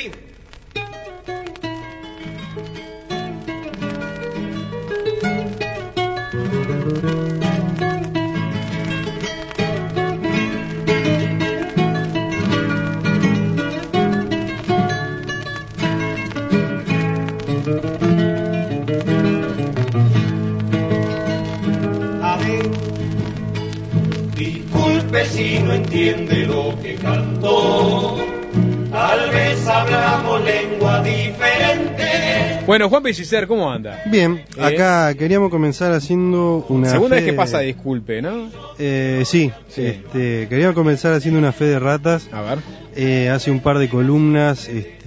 fin. Disculpe si no entiende lo que cantó, tal vez hablamos lengua diferente. Bueno, Juan Pellicer, ¿cómo anda? Bien, acá queríamos comenzar haciendo una segunda fe vez que pasa disculpe, ¿no? Sí. Queríamos comenzar haciendo una fe de ratas. A ver. Hace un par de columnas,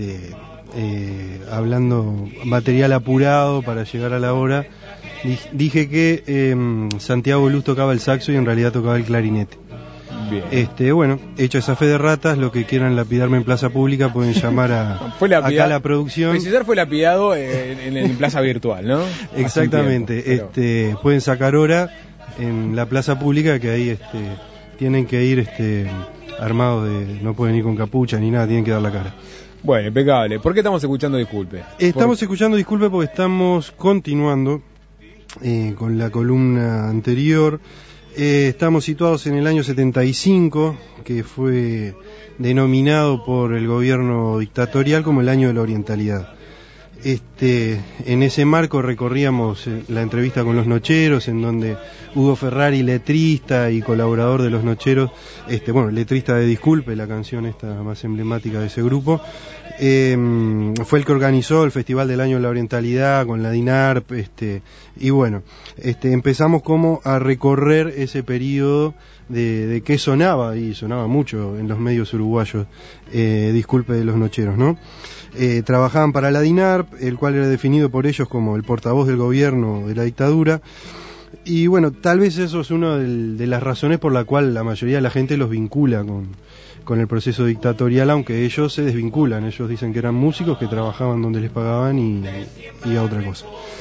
hablando material apurado para llegar a la hora. Dije que Santiago Luz tocaba el saxo y en realidad tocaba el clarinete. Bien. Bueno, hecha esa fe de ratas, lo que quieran lapidarme en plaza pública pueden llamar acá a la producción. Pellicer fue lapidado en plaza virtual, ¿no? Exactamente. Pero... pueden sacar hora en la plaza pública, que ahí tienen que ir armados no pueden ir con capucha ni nada, tienen que dar la cara. Bueno, impecable. ¿Por qué estamos escuchando Disculpe? Estamos escuchando Disculpe porque estamos continuando con la columna anterior. Estamos situados en el año 75, que fue denominado por el gobierno dictatorial como el año de la orientalidad. En ese marco recorríamos la entrevista con los Nocheros, en donde Hugo Ferrari, letrista y colaborador de los Nocheros, letrista de Disculpe, la canción esta más emblemática de ese grupo, fue el que organizó el Festival del Año de la Orientalidad con la DINARP, empezamos como a recorrer ese periodo de qué sonaba, y sonaba mucho en los medios uruguayos, Disculpe de los Nocheros, ¿no? Trabajaban para la DINARP, el cual era definido por ellos como el portavoz del gobierno de la dictadura, y bueno, tal vez eso es una de las razones por la cual la mayoría de la gente los vincula con el proceso dictatorial, aunque ellos se desvinculan. Ellos dicen que eran músicos que trabajaban donde les pagaban y a otra cosa.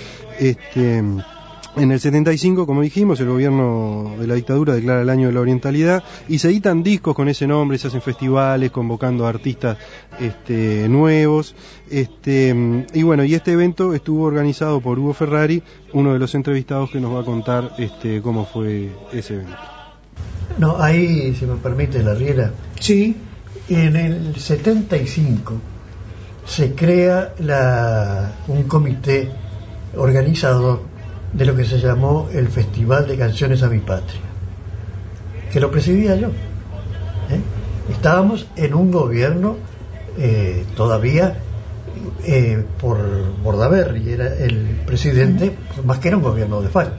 En el 75, como dijimos, el gobierno de la dictadura declara el año de la orientalidad y se editan discos con ese nombre, se hacen festivales convocando a artistas nuevos, y este evento estuvo organizado por Hugo Ferrari, uno de los entrevistados que nos va a contar cómo fue ese evento. No, ahí, si me permite, la riera. Sí, en el 75 se crea un comité organizador de lo que se llamó el Festival de Canciones a mi Patria, que lo presidía yo. Estábamos en un gobierno todavía por Bordaberry, era el presidente, más que era un gobierno de facto.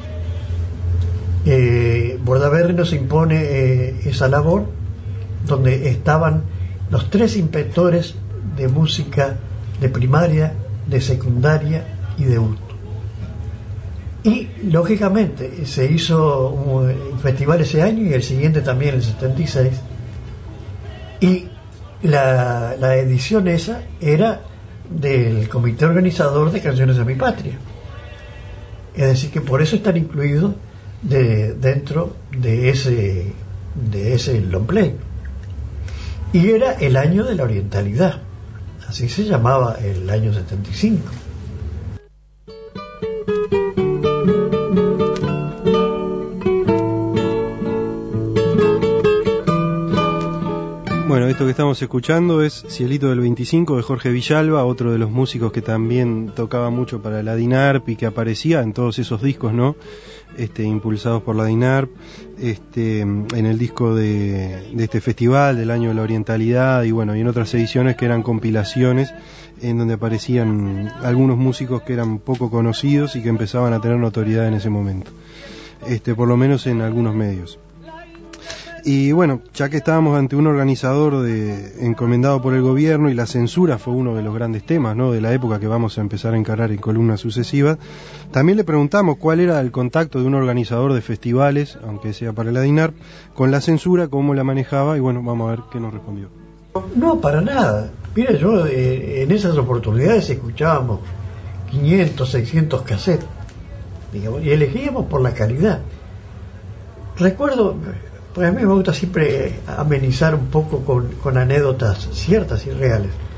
Bordaberry nos impone esa labor, donde estaban los 3 inspectores de música de primaria, de secundaria y de hurto. Y lógicamente se hizo un festival ese año y el siguiente también, el 76, y la edición esa era del comité organizador de Canciones a mi Patria, es decir que por eso están incluidos dentro de ese long play, y era el año de la orientalidad, así se llamaba el año 75. Bueno, esto que estamos escuchando es Cielito del 25 de Jorge Villalba, otro de los músicos que también tocaba mucho para la DINARP y que aparecía en todos esos discos, ¿no? Impulsados por la DINARP, en el disco de este festival del año de la orientalidad y en otras ediciones que eran compilaciones en donde aparecían algunos músicos que eran poco conocidos y que empezaban a tener notoriedad en ese momento, por lo menos en algunos medios. Y ya que estábamos ante un organizador encomendado por el gobierno y la censura fue uno de los grandes temas, ¿no?, de la época que vamos a empezar a encarar en columnas sucesivas, también le preguntamos cuál era el contacto de un organizador de festivales, aunque sea para la DINARP, con la censura, cómo la manejaba, y vamos a ver qué nos respondió. No, para nada. Mira, yo en esas oportunidades escuchábamos 500, 600 cassettes, digamos, y elegíamos por la calidad. Recuerdo... Pues a mí me gusta siempre amenizar un poco con anécdotas ciertas y reales.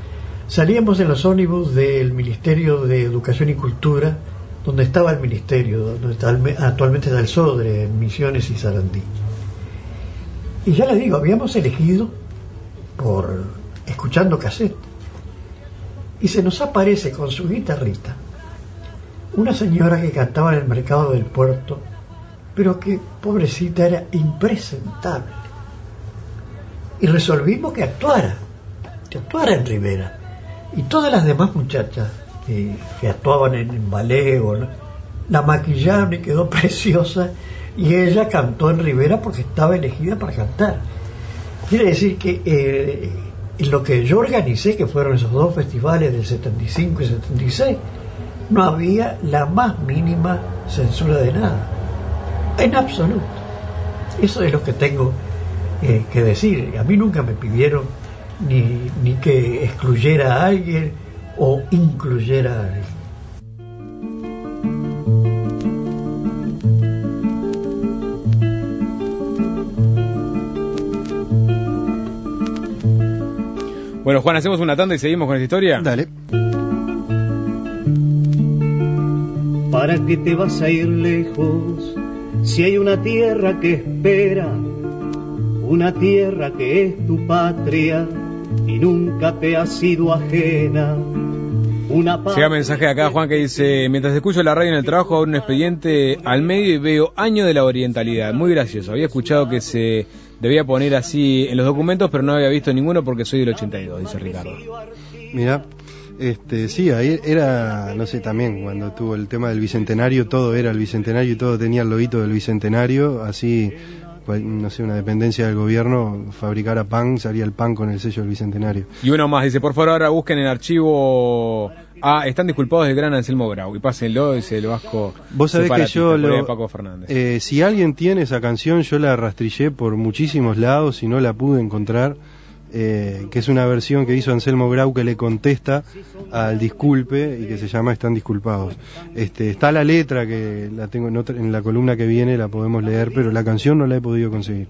Salíamos en los ómnibus del Ministerio de Educación y Cultura, donde estaba el ministerio, donde actualmente está el Sodre, en Misiones y Sarandí. Y ya les digo, habíamos elegido por escuchando cassette, y se nos aparece con su guitarrita una señora que cantaba en el mercado del puerto, pero que, pobrecita, era impresentable. Y resolvimos que actuara en Rivera. Y todas las demás muchachas que actuaban en ballet, la maquillaron y quedó preciosa, y ella cantó en Rivera porque estaba elegida para cantar. Quiere decir que en lo que yo organicé, que fueron esos dos festivales del 75 y 76, no había la más mínima censura de nada, en absoluto. Eso es lo que tengo que decir. A mí nunca me pidieron ni que excluyera a alguien o incluyera a alguien. Bueno, Juan, ¿hacemos una tanda y seguimos con esta historia? Dale. ¿Para qué te vas a ir lejos si hay una tierra que espera? Una tierra que es tu patria y nunca te ha sido ajena. Llega mensaje acá, Juan, que dice: mientras escucho la radio en el trabajo, abro un expediente al medio y veo Año de la Orientalidad. Muy gracioso. Había escuchado que se debía poner así en los documentos, pero no había visto ninguno porque soy del 82, dice Ricardo. Mira, sí, ahí era, no sé, también cuando tuvo el tema del Bicentenario, todo era el Bicentenario y todo tenía el loguito del Bicentenario, así, no sé, una dependencia del gobierno fabricara pan, salía el pan con el sello del Bicentenario. Y uno más, dice: por favor, ahora busquen en el archivo están disculpados del gran Anselmo Grau, y pásenlo, dice el Vasco. Vos sabés que yo Paco Fernández. Si alguien tiene esa canción, yo la rastrillé por muchísimos lados y no la pude encontrar, que es una versión que hizo Anselmo Grau que le contesta al disculpe y que se llama Están disculpados. Está la letra, que la tengo en la columna que viene, la podemos leer, pero la canción no la he podido conseguir.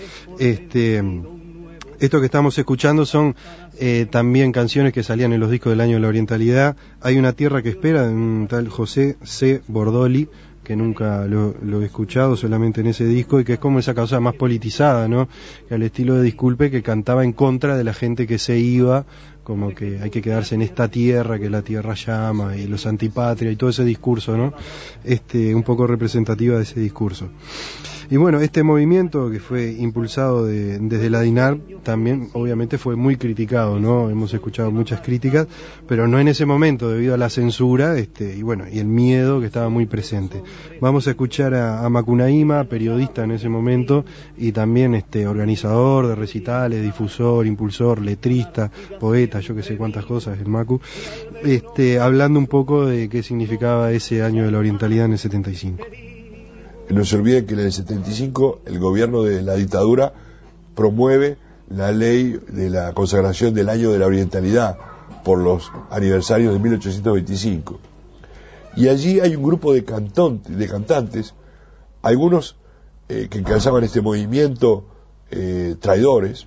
Bien. Esto que estamos escuchando son también canciones que salían en los discos del Año de la Orientalidad. Hay una tierra que espera, de un tal José C. Bordoli, que nunca lo he escuchado, solamente en ese disco, y que es como esa cosa más politizada, ¿no? Que al estilo de Disculpe, que cantaba en contra de la gente que se iba, como que hay que quedarse en esta tierra, que la tierra llama, y los antipatria, y todo ese discurso, ¿no? Un poco representativa de ese discurso. Y bueno, este movimiento que fue impulsado desde la DINARP también obviamente fue muy criticado, ¿no? Hemos escuchado muchas críticas, pero no en ese momento, debido a la censura y el miedo que estaba muy presente. Vamos a escuchar a Macunaíma, periodista en ese momento, y también organizador de recitales, difusor, impulsor, letrista, poeta, yo que sé cuántas cosas, el Macu, hablando un poco de qué significaba ese Año de la Orientalidad en el 75. No se olviden que en el 75 el gobierno de la dictadura promueve la ley de la consagración del Año de la Orientalidad por los aniversarios de 1825. Y allí hay un grupo de cantantes, algunos que encabezaban este movimiento, traidores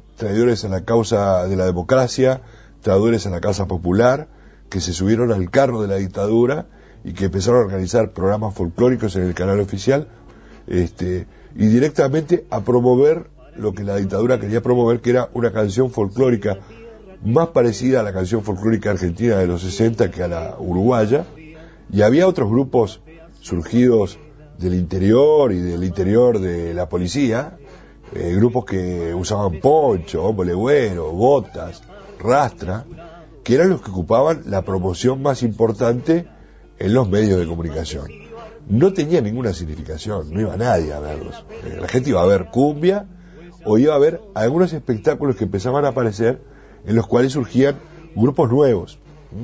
a la causa de la democracia, traidores a la causa popular, que se subieron al carro de la dictadura y que empezaron a organizar programas folclóricos en el canal oficial, y directamente a promover lo que la dictadura quería promover, que era una canción folclórica más parecida a la canción folclórica argentina de los 60 que a la uruguaya. Y había otros grupos surgidos del interior y del interior de la policía, grupos que usaban poncho, hombo legüero, botas, rastra, que eran los que ocupaban la promoción más importante en los medios de comunicación. No tenía ninguna significación, no iba nadie a verlos. La gente iba a ver cumbia o iba a ver algunos espectáculos que empezaban a aparecer, en los cuales surgían grupos nuevos.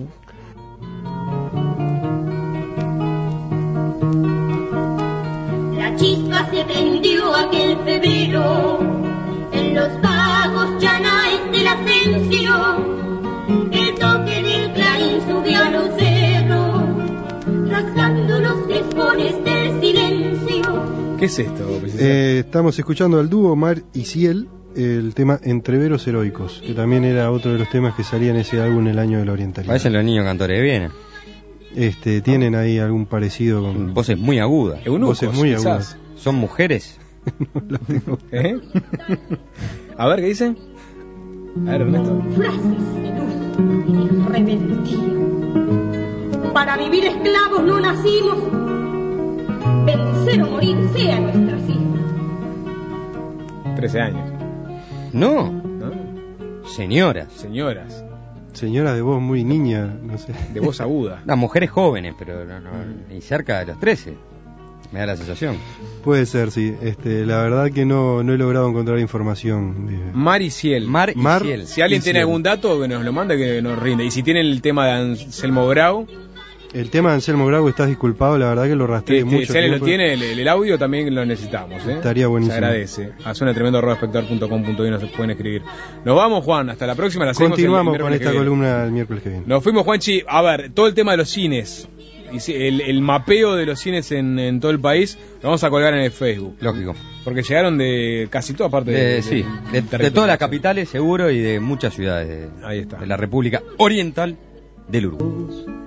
La chispa se prendió aquel febrero en los vagos llanaes del Ascenso. El toque del clarín subió a los cerros, rasgando los despones del silencio. ¿Qué es esto? Estamos escuchando al dúo Mar y Ciel, el tema Entreveros Heroicos, que también era otro de los temas que salía en ese álbum El Año de la Orientalidad. Parecen los niños cantores de Viena. Tienen ahí algún parecido con... Voces muy agudas. Voces muy agudas. ¿Son mujeres? No tengo. A ver, ¿qué dicen? A ver, Ernesto. Frases de luz y de rebeldía. Para vivir esclavos no nacimos. Vencer o morir sea nuestra cifra. 13 años. No. ¿No? Señoras. Señoras. Señora de voz muy niña, no sé. De voz aguda. Las mujeres jóvenes, pero ni cerca de los 13. Me da la sensación. Puede ser, sí. La verdad que no he logrado encontrar información. Mar y Ciel. Mar y Ciel. Si alguien y tiene Ciel. algún dato, que nos lo mande, que nos rinde. Y si tienen el tema de Anselmo Grau, El tema de Anselmo Grau, estás disculpado, la verdad que lo rastreé que mucho si alguien tiempo. lo tiene, el audio también lo necesitamos. Estaría buenísimo. Se agradece. A suenatremendo@espectador.com.uy nos pueden escribir. Nos vamos, Juan. Hasta la próxima. La seguimos Continuamos el con miércoles esta que viene. columna el miércoles que viene. Nos fuimos, Juanchi. A ver, todo el tema de los cines. El mapeo de los cines en todo el país lo vamos a colgar en el Facebook. Lógico. Porque llegaron de casi toda parte De territorio. todas las capitales, seguro, y de muchas ciudades Ahí está. de la República Oriental del Uruguay.